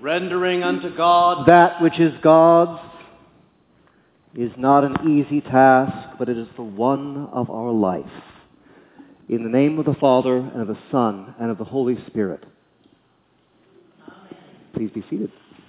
rendering unto God that which is God's, is not an easy task, but it is the one of our life. In the name of the Father, and of the Son, and of the Holy Spirit. Amen. Please be seated.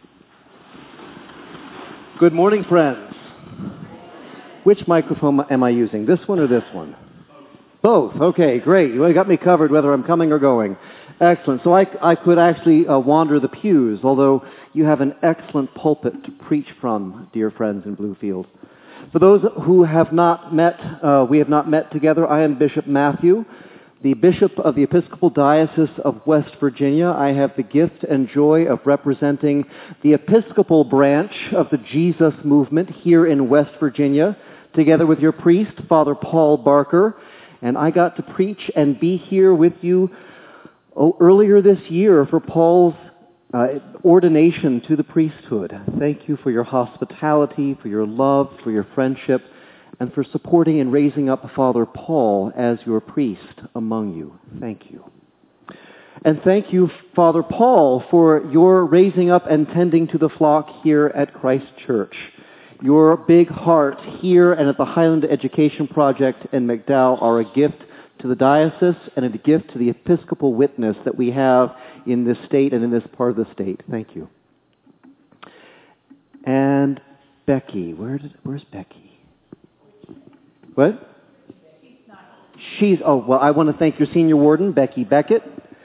Good morning, friends. Which microphone am I using? This one or this one? Both. Okay, great. You got me covered whether I'm coming or going. Excellent. So I could actually wander the pews, although you have an excellent pulpit to preach from, dear friends in Bluefield. For those who have not met, we have not met together, I am Bishop Matthew, the Bishop of the Episcopal Diocese of West Virginia. I have the gift and joy of representing the Episcopal branch of the Jesus movement here in West Virginia, together with your priest, Father Paul Barker. And I got to preach and be here with you earlier this year for Paul's ordination to the priesthood. Thank you for your hospitality, for your love, for your friendship, and for supporting and raising up Father Paul as your priest among you. Thank you. And thank you, Father Paul, for your raising up and tending to the flock here at Christ Church. Your big heart here and at the Highland Education Project in McDowell are a gift to the diocese and a gift to the Episcopal witness that we have in this state and in this part of the state. Thank you. And Becky, where's Becky? What? I want to thank your senior warden, Becky Beckett.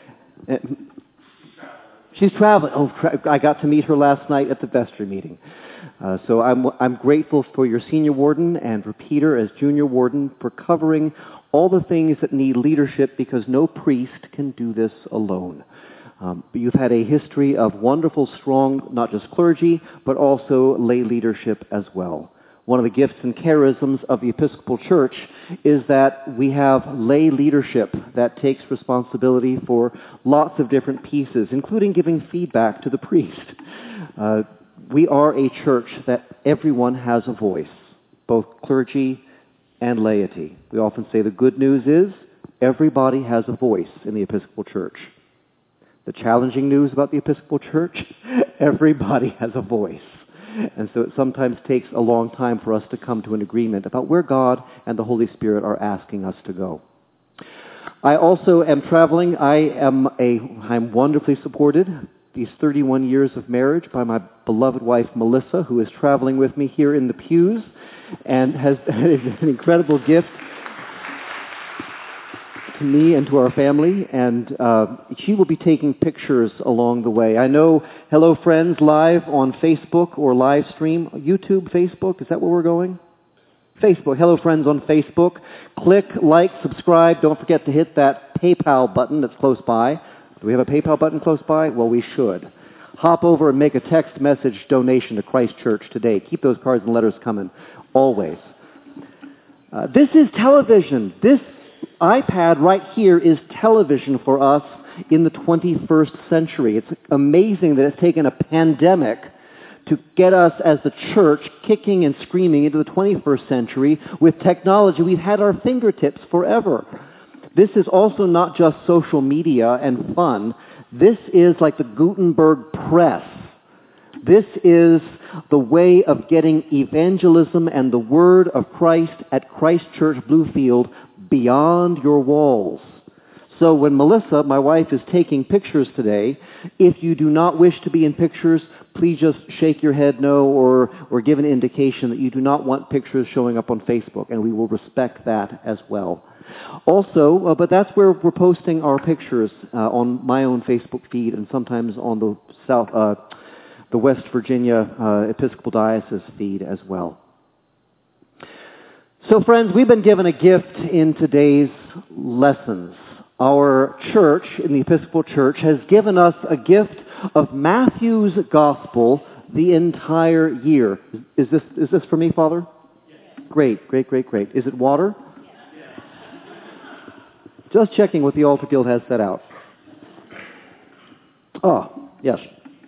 She's traveling. I got to meet her last night at the vestry meeting. So I'm grateful for your senior warden and for Peter as junior warden for covering all the things that need leadership, because no priest can do this alone. But you've had a history of wonderful, strong, not just clergy, but also lay leadership as well. One of the gifts and charisms of the Episcopal Church is that we have lay leadership that takes responsibility for lots of different pieces, including giving feedback to the priest. We are a church that everyone has a voice, both clergy and laity. We often say the good news is everybody has a voice in the Episcopal Church. The challenging news about the Episcopal Church, everybody has a voice. And so it sometimes takes a long time for us to come to an agreement about where God and the Holy Spirit are asking us to go. I also am traveling. I'm wonderfully supported these 31 years of marriage by my beloved wife, Melissa, who is traveling with me here in the pews and has an incredible gift to me and to our family. And she will be taking pictures along the way. I know Hello Friends live on Facebook or live stream. YouTube, Facebook, is that where we're going? Facebook. Hello Friends on Facebook. Click, like, subscribe. Don't forget to hit that PayPal button that's close by. Do we have a PayPal button close by? Well, we should. Hop over and make a text message donation to Christ Church today. Keep those cards and letters coming, always. This is television. This iPad right here is television for us in the 21st century. It's amazing that it's taken a pandemic to get us as the church kicking and screaming into the 21st century with technology we've had at our fingertips forever. This is also not just social media and fun. This is like the Gutenberg press. This is the way of getting evangelism and the word of Christ at Christ Church Bluefield beyond your walls. So when Melissa, my wife, is taking pictures today, if you do not wish to be in pictures, please just shake your head no or give an indication that you do not want pictures showing up on Facebook, and we will respect that as well. Also, but that's where we're posting our pictures on my own Facebook feed and sometimes on the West Virginia Episcopal Diocese feed as well. So friends, we've been given a gift in today's lessons. Our church, in the Episcopal Church, has given us a gift of Matthew's Gospel the entire year. Is this for me, Father? Yes. Great. Is it water? Yes. Just checking what the Altar Guild has set out. Oh, yes.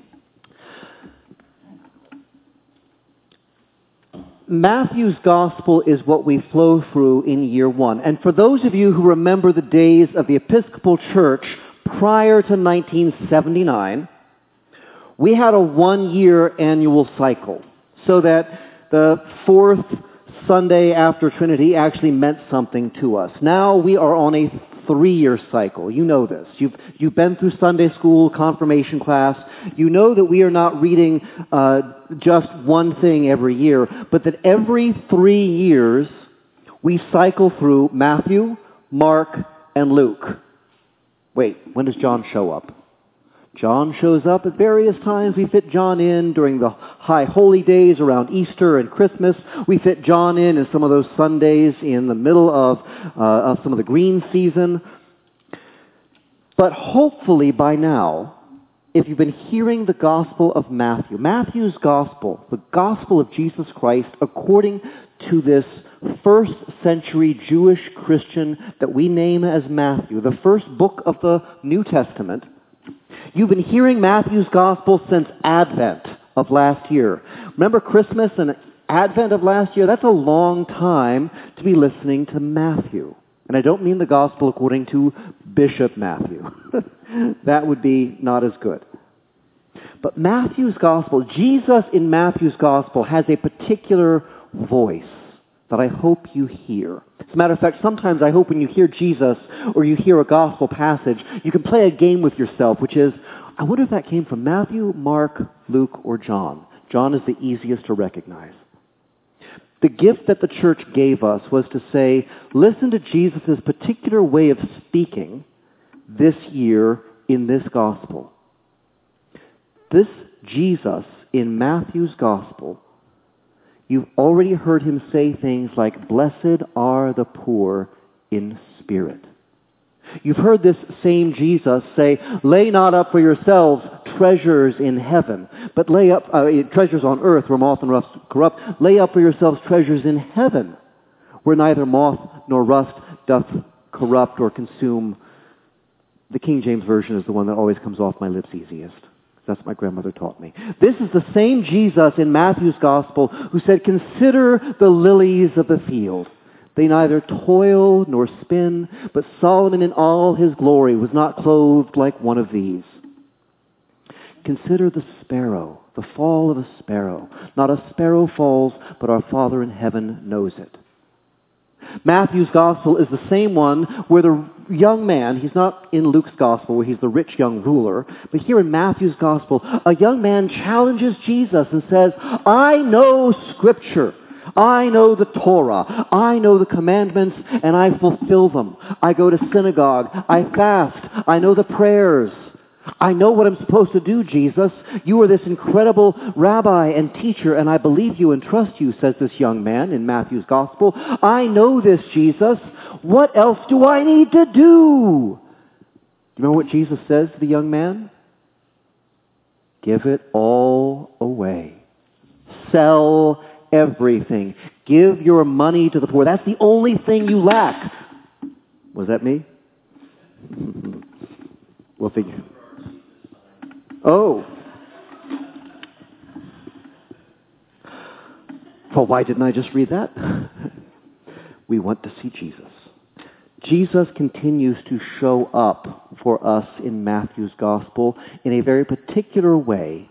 Matthew's Gospel is what we flow through in year one. And for those of you who remember the days of the Episcopal Church prior to 1979, We had a 1-year annual cycle, so that the fourth Sunday after Trinity actually meant something to us. Now we are on a 3-year cycle. You know this. You've been through Sunday school, confirmation class. You know that we are not reading just one thing every year, but that every 3 years we cycle through Matthew, Mark, and Luke. Wait, when does John show up? John shows up at various times. We fit John in during the high holy days around Easter and Christmas. We fit John in some of those Sundays in the middle of some of the green season. But hopefully by now, if you've been hearing the Gospel of Matthew, Matthew's Gospel, the Gospel of Jesus Christ, according to this first century Jewish Christian that we name as Matthew, the first book of the New Testament, you've been hearing Matthew's Gospel since Advent of last year. Remember Christmas and Advent of last year? That's a long time to be listening to Matthew. And I don't mean the Gospel according to Bishop Matthew. That would be not as good. But Matthew's Gospel, Jesus in Matthew's Gospel has a particular voice that I hope you hear. As a matter of fact, sometimes I hope when you hear Jesus or you hear a gospel passage, you can play a game with yourself, which is, I wonder if that came from Matthew, Mark, Luke, or John. John is the easiest to recognize. The gift that the church gave us was to say, listen to Jesus' particular way of speaking this year in this gospel. This Jesus in Matthew's gospel, you've already heard him say things like, blessed are the poor in spirit. You've heard this same Jesus say, lay not up for yourselves treasures in heaven, but lay up treasures on earth where moth and rust corrupt. Lay up for yourselves treasures in heaven, where neither moth nor rust doth corrupt or consume. The King James Version is the one that always comes off my lips easiest. That's what my grandmother taught me. This is the same Jesus in Matthew's Gospel who said, consider the lilies of the field. They neither toil nor spin, but Solomon in all his glory was not clothed like one of these. Consider the sparrow, the fall of a sparrow. Not a sparrow falls, but our Father in heaven knows it. Matthew's Gospel is the same one where the young man, he's not in Luke's Gospel where he's the rich young ruler, but here in Matthew's Gospel, a young man challenges Jesus and says, I know Scripture. I know the Torah. I know the commandments, and I fulfill them. I go to synagogue. I fast. I know the prayers. I know what I'm supposed to do, Jesus. You are this incredible rabbi and teacher, and I believe you and trust you, says this young man in Matthew's Gospel. I know this, Jesus. What else do I need to do? You remember what Jesus says to the young man? Give it all away. Sell everything. Give your money to the poor. That's the only thing you lack. Was that me? We'll figure. Oh. Well, why didn't I just read that? We want to see Jesus. Jesus continues to show up for us in Matthew's Gospel in a very particular way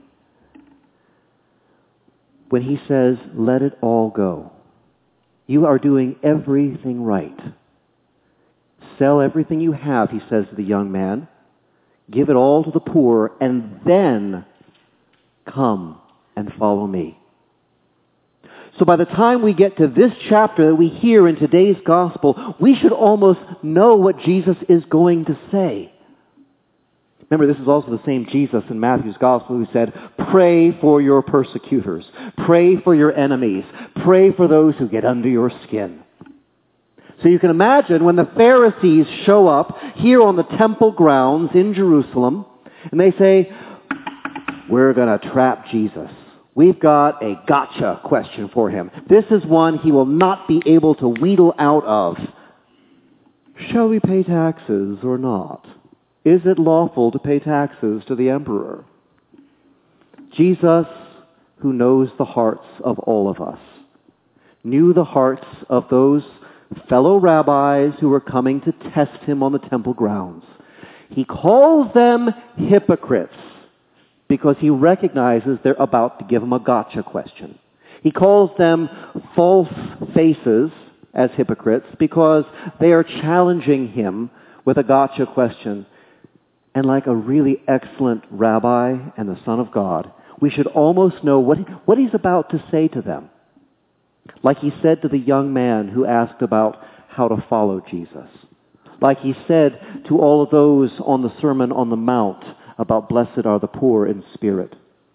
when he says, let it all go. You are doing everything right. Sell everything you have, he says to the young man. Give it all to the poor, and then come and follow me. So by the time we get to this chapter that we hear in today's gospel, we should almost know what Jesus is going to say. Remember, this is also the same Jesus in Matthew's Gospel who said, pray for your persecutors. Pray for your enemies. Pray for those who get under your skin. So you can imagine when the Pharisees show up here on the temple grounds in Jerusalem, and they say, we're going to trap Jesus. We've got a gotcha question for him. This is one he will not be able to wheedle out of. Shall we pay taxes or not? Is it lawful to pay taxes to the emperor? Jesus, who knows the hearts of all of us, knew the hearts of those fellow rabbis who were coming to test him on the temple grounds. He calls them hypocrites. because he recognizes they're about to give him a gotcha question. He calls them false faces as hypocrites because they are challenging him with a gotcha question. And like a really excellent rabbi and the Son of God, we should almost know what he's about to say to them. Like he said to the young man who asked about how to follow Jesus. Like he said to all of those on the Sermon on the Mount about blessed are the poor in spirit.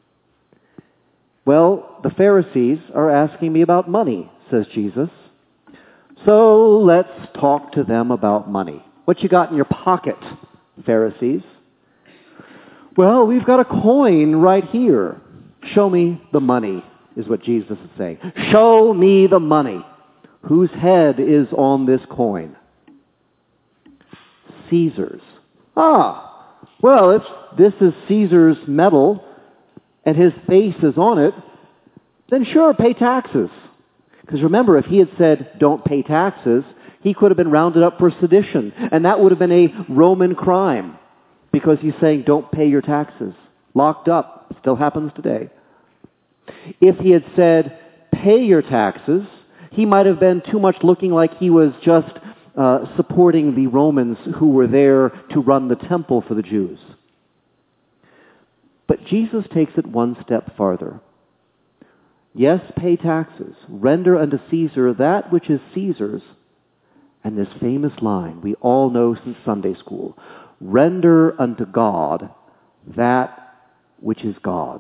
Well, the Pharisees are asking me about money, says Jesus. So let's talk to them about money. What you got in your pocket, Pharisees? Well, we've got a coin right here. Show me the money, is what Jesus is saying. Show me the money. Whose head is on this coin? Caesar's. Well, if this is Caesar's medal and his face is on it, then sure, pay taxes. Because remember, if he had said, don't pay taxes, he could have been rounded up for sedition, and that would have been a Roman crime, because he's saying, don't pay your taxes. Locked up. Still happens today. If he had said, pay your taxes, he might have been too much looking like he was just supporting the Romans who were there to run the temple for the Jews. But Jesus takes it one step farther. Yes, pay taxes. Render unto Caesar that which is Caesar's. And this famous line we all know since Sunday school. Render unto God that which is God's.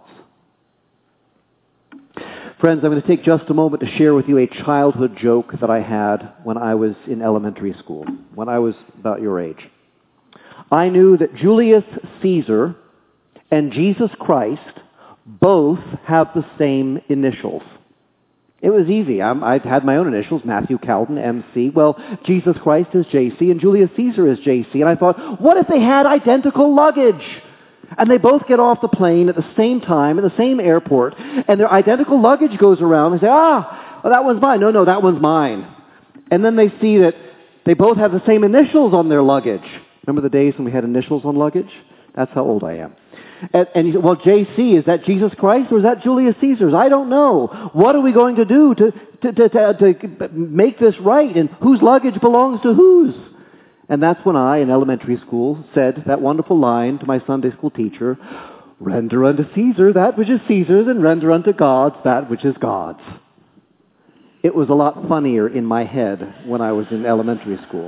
Friends, I'm going to take just a moment to share with you a childhood joke that I had when I was in elementary school, when I was about your age. I knew that Julius Caesar and Jesus Christ both have the same initials. It was easy. I had my own initials, Matthew Cowden, MC. Well, Jesus Christ is JC and Julius Caesar is JC. And I thought, what if they had identical luggage? And they both get off the plane at the same time, at the same airport, and their identical luggage goes around. They say, well, that one's mine. No, that one's mine. And then they see that they both have the same initials on their luggage. Remember the days when we had initials on luggage? That's how old I am. And you say, well, JC, is that Jesus Christ or is that Julius Caesar's? I don't know. What are we going to do to make this right? And whose luggage belongs to whose? And that's when I, in elementary school, said that wonderful line to my Sunday school teacher, render unto Caesar that which is Caesar's, and render unto God that which is God's. It was a lot funnier in my head when I was in elementary school.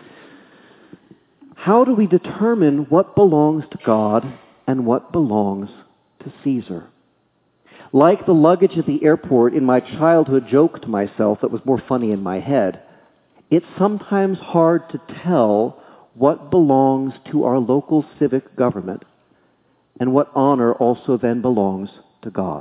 How do we determine what belongs to God and what belongs to Caesar? Like the luggage at the airport, in my childhood joke to myself that was more funny in my head, it's sometimes hard to tell what belongs to our local civic government and what honor also then belongs to God.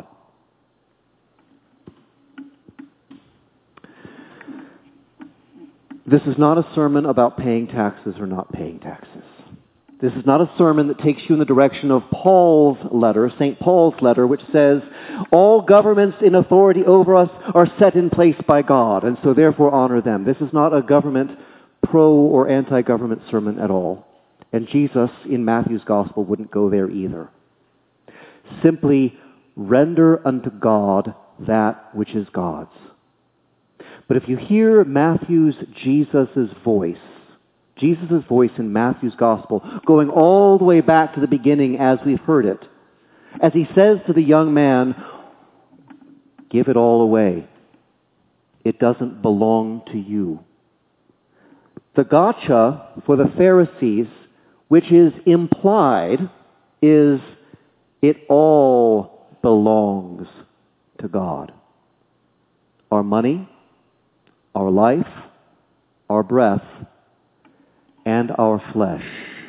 This is not a sermon about paying taxes or not paying taxes. This is not a sermon that takes you in the direction of Paul's letter, St. Paul's letter, which says, all governments in authority over us are set in place by God, and so therefore honor them. This is not a government pro or anti-government sermon at all. And Jesus in Matthew's gospel wouldn't go there either. Simply render unto God that which is God's. But if you hear Jesus' voice in Matthew's gospel, going all the way back to the beginning as we've heard it, as he says to the young man, give it all away. It doesn't belong to you. The gotcha for the Pharisees, which is implied, is it all belongs to God. Our money, our life, our breath, and our flesh.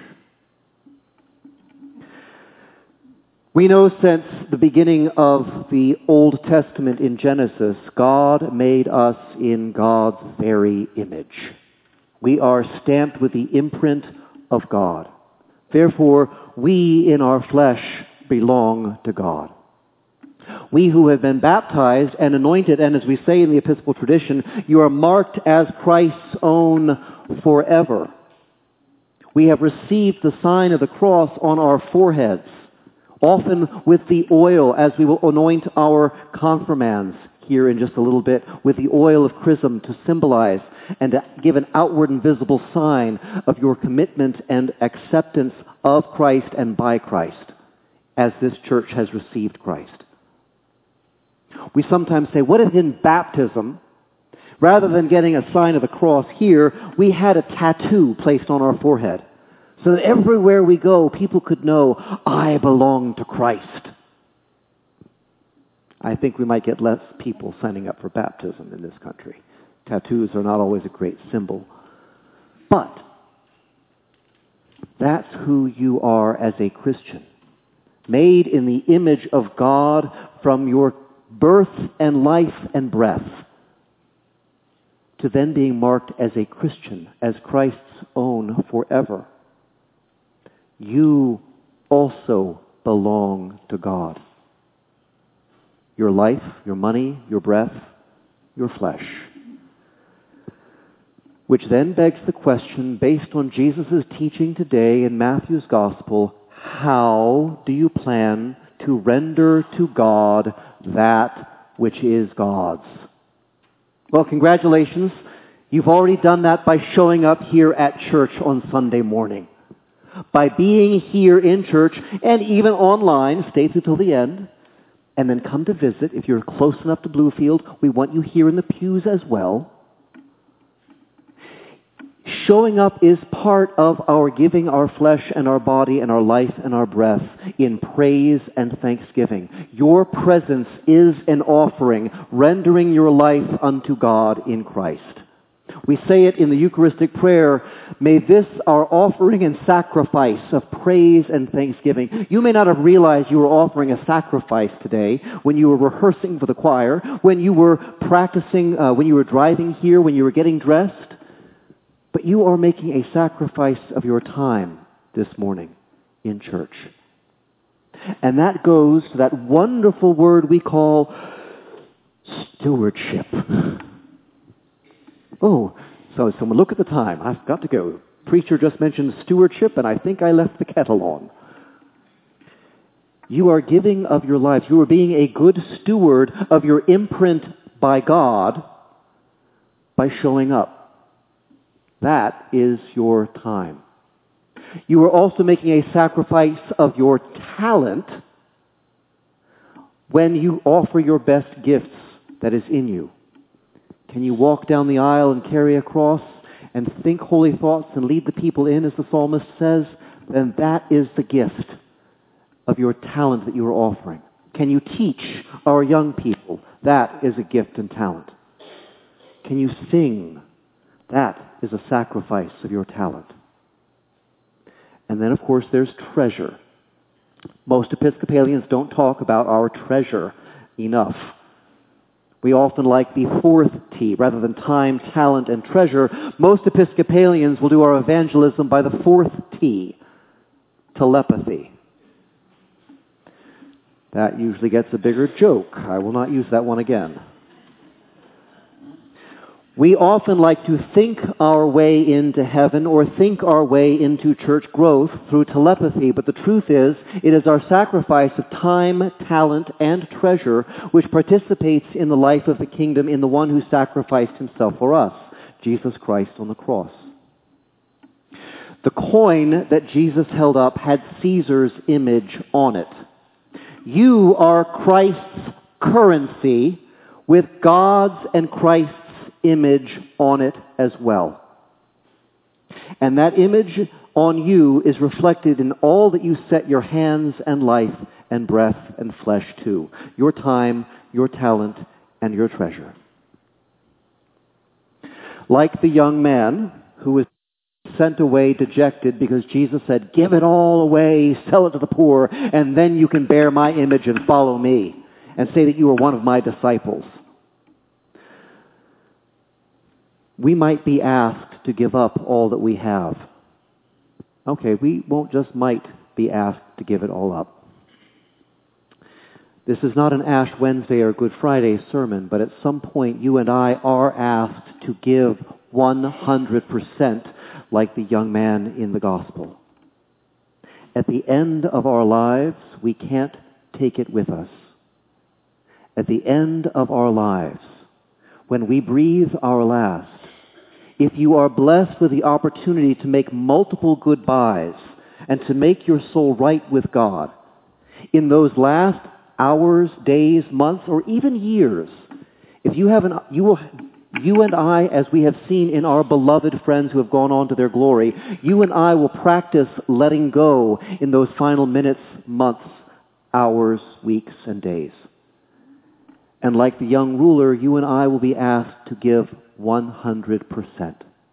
We know since the beginning of the Old Testament in Genesis, God made us in God's very image. We are stamped with the imprint of God. Therefore, we in our flesh belong to God. We who have been baptized and anointed, and as we say in the Episcopal tradition, you are marked as Christ's own forever. We have received the sign of the cross on our foreheads. Often with the oil, as we will anoint our confirmands here in just a little bit, with the oil of chrism to symbolize and to give an outward and visible sign of your commitment and acceptance of Christ and by Christ, as this church has received Christ. We sometimes say, what if in baptism, rather than getting a sign of the cross here, we had a tattoo placed on our forehead, so that everywhere we go, people could know, I belong to Christ. I think we might get less people signing up for baptism in this country. Tattoos are not always a great symbol. But that's who you are as a Christian. Made in the image of God from your birth and life and breath, to then being marked as a Christian, as Christ's own forever. You also belong to God. Your life, your money, your breath, your flesh. Which then begs the question, based on Jesus' teaching today in Matthew's Gospel, how do you plan to render to God that which is God's? Well, congratulations. You've already done that by showing up here at church on Sunday morning. By being here in church and even online, stay through till the end, and then come to visit. If you're close enough to Bluefield, we want you here in the pews as well. Showing up is part of our giving our flesh and our body and our life and our breath in praise and thanksgiving. Your presence is an offering, rendering your life unto God in Christ. We say it in the Eucharistic prayer, may this our offering and sacrifice of praise and thanksgiving. You may not have realized you were offering a sacrifice today when you were rehearsing for the choir, when you were practicing, when you were driving here, when you were getting dressed. But you are making a sacrifice of your time this morning in church. And that goes to that wonderful word we call stewardship. Oh, so someone look at the time. I've got to go. Preacher just mentioned stewardship, and I think I left the kettle on. You are giving of your lives. You are being a good steward of your imprint by God by showing up. That is your time. You are also making a sacrifice of your talent when you offer your best gifts that is in you. Can you walk down the aisle and carry a cross and think holy thoughts and lead the people in, as the psalmist says? Then that is the gift of your talent that you are offering. Can you teach our young people? That is a gift and talent. Can you sing? That is a sacrifice of your talent. And then, of course, there's treasure. Most Episcopalians don't talk about our treasure enough. We often like the fourth T. Rather than time, talent, and treasure, most Episcopalians will do our evangelism by the fourth T, telepathy. That usually gets a bigger joke. I will not use that one again. We often like to think our way into heaven or think our way into church growth through telepathy, but the truth is, it is our sacrifice of time, talent, and treasure which participates in the life of the kingdom in the one who sacrificed himself for us, Jesus Christ on the cross. The coin that Jesus held up had Caesar's image on it. You are Christ's currency with God's and Christ's image on it as well. And that image on you is reflected in all that you set your hands and life and breath and flesh to. Your time, your talent, and your treasure. Like the young man who was sent away dejected because Jesus said, give it all away, sell it to the poor, and then you can bear my image and follow me and say that you are one of my disciples. We might be asked to give up all that we have. Okay, we won't just might be asked to give it all up. This is not an Ash Wednesday or Good Friday sermon, but at some point you and I are asked to give 100% like the young man in the gospel. at the end of our lives, we can't take it with us. At the end of our lives, when we breathe our last, if you are blessed with the opportunity to make multiple goodbyes and to make your soul right with God, in those last hours, days, months, or even years, if you have you and I, as we have seen in our beloved friends who have gone on to their glory, you and I will practice letting go in those final minutes, months, hours, weeks, and days. And like the young ruler, you and I will be asked to give 100%.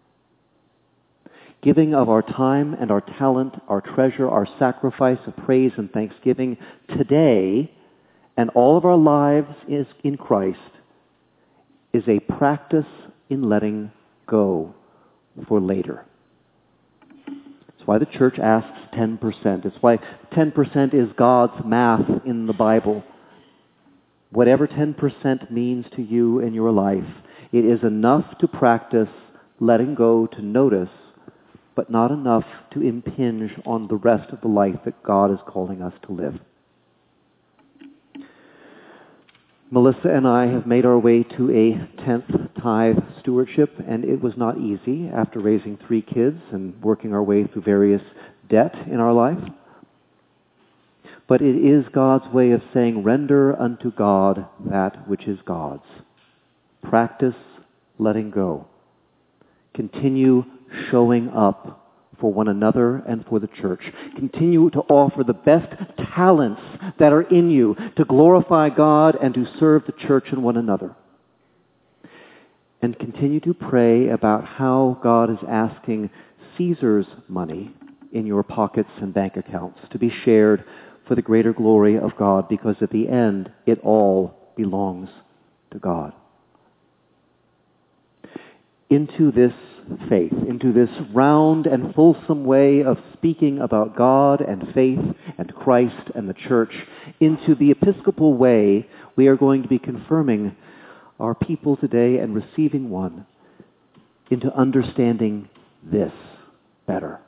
Giving of our time and our talent, our treasure, our sacrifice of praise and thanksgiving today and all of our lives is in Christ is a practice in letting go for later. That's why the church asks 10%. It's why 10% is God's math in the Bible. Whatever 10% means to you in your life, it is enough to practice letting go, to notice, but not enough to impinge on the rest of the life that God is calling us to live. Melissa and I have made our way to a 10th tithe stewardship, and it was not easy after raising 3 kids and working our way through various debt in our life. But it is God's way of saying, render unto God that which is God's. Practice letting go. Continue showing up for one another and for the church. Continue to offer the best talents that are in you to glorify God and to serve the church and one another. And continue to pray about how God is asking Caesar's money in your pockets and bank accounts to be shared for the greater glory of God, because at the end, it all belongs to God. Into this faith, into this round and fulsome way of speaking about God and faith and Christ and the church, into the Episcopal way, we are going to be confirming our people today and receiving one into understanding this better.